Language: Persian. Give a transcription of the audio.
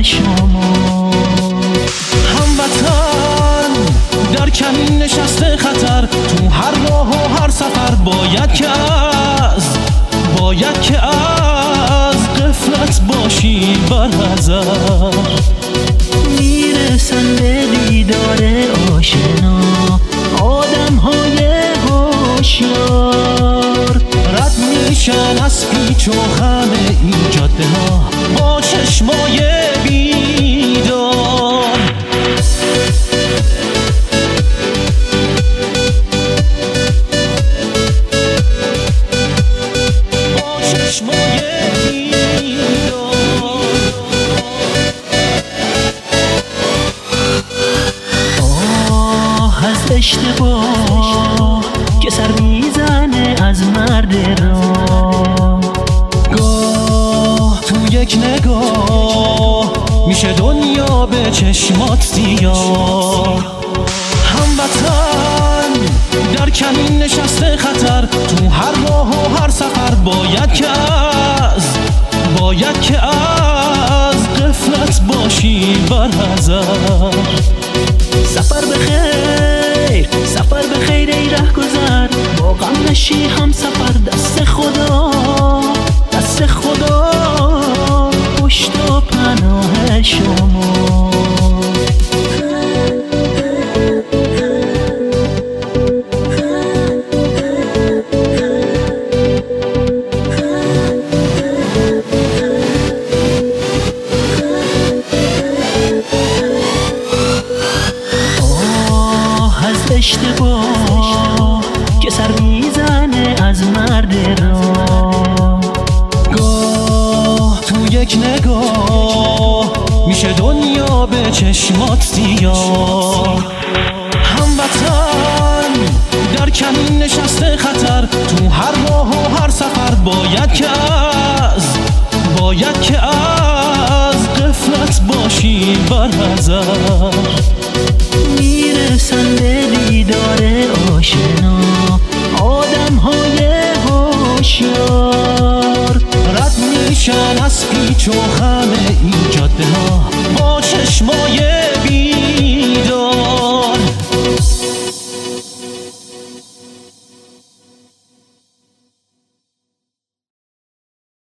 شما. هموطن در کمین نشسته خطر، تو هر راه و هر سفر باید که از غفلت باشی برحذر. میرسن به دیدار آشنا آدم‌های هوشیار، رد میشن از پیچ و خم این جاده ها با چشمای بیدار. با چشمای بیدار. از اشتباه که سر میزنه از مرد راه. گاه تو یک نگاه میشه دنیا به چشمات سیاه. هموطن در کمین نشسته خطر، تو هر راه و هر سفر باید که از غفلت باشی برحذر. سفر بخیر ای ره گذر، با غم نشی هم سفر. دست خدا پشت و پناه شما. اشتباه که سر میزنه از مرد راه. گاه تو یک نگاه میشه دنیا به چشمات سیاه. هموطن در کمین نشسته خطر، تو هر راه و هر سفر باید که از غفلت باشی برحذر. میرسن به دیدار آشنا آدم‌های هوشیار، رد میشن از پیچ و خم این جاده ها با چشمای